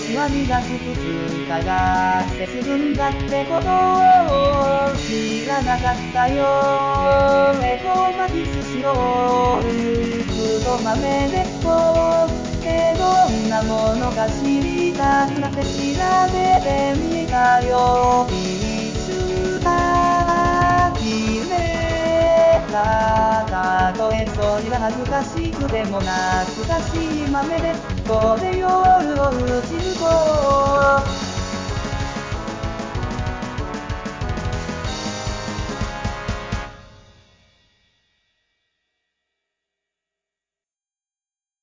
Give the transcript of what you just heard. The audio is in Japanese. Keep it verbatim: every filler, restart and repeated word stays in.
私はみ出す普通科が節分だってことを知らなかったよ。エコマキスしろふと豆でこってどんなものか知りたくなって調べてみたよ。一週間きれたたとえそりゃ恥ずかしくても懐かしい豆でこで夜を打ち抜こう。